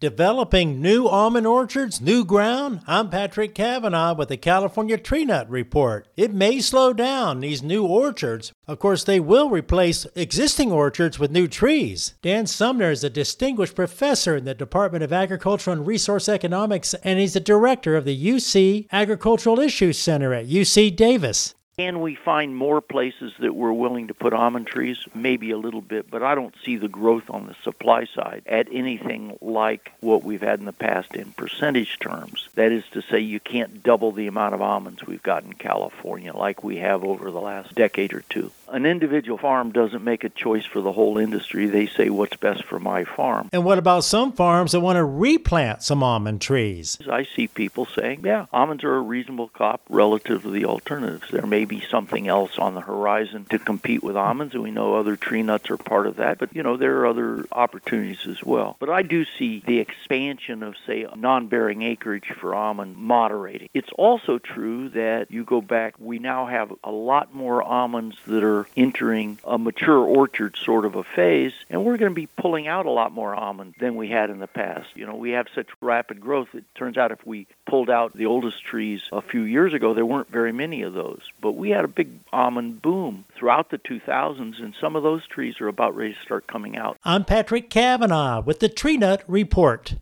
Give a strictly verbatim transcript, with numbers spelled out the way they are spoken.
Developing new almond orchards, new ground? I'm Patrick Cavanaugh with the California Tree Nut Report. It may slow down these new orchards. Of course, they will replace existing orchards with new trees. Dan Sumner is a distinguished professor in the Department of Agriculture and Resource Economics, and he's the director of the U C Agricultural Issues Center at U C Davis. Can we find more places that we're willing to put almond trees? Maybe a little bit, but I don't see the growth on the supply side at anything like what we've had in the past in percentage terms. That is to say, you can't double the amount of almonds we've got in California like we have over the last decade or two. An individual farm doesn't make a choice for the whole industry. They say, what's best for my farm? And what about some farms that want to replant some almond trees? I see people saying, yeah, almonds are a reasonable crop relative to the alternatives. There may be something else on the horizon to compete with almonds, and we know other tree nuts are part of that, but, you know, there are other opportunities as well. But I do see the expansion of, say, non-bearing acreage for almond moderating. It's also true that you go back, we now have a lot more almonds that are entering a mature orchard sort of a phase, and we're going to be pulling out a lot more almond than we had in the past. You know, we have such rapid growth. It turns out if we pulled out the oldest trees a few years ago, there weren't very many of those. But we had a big almond boom throughout the two thousands, and some of those trees are about ready to start coming out. I'm Patrick Cavanaugh with the Tree Nut Report.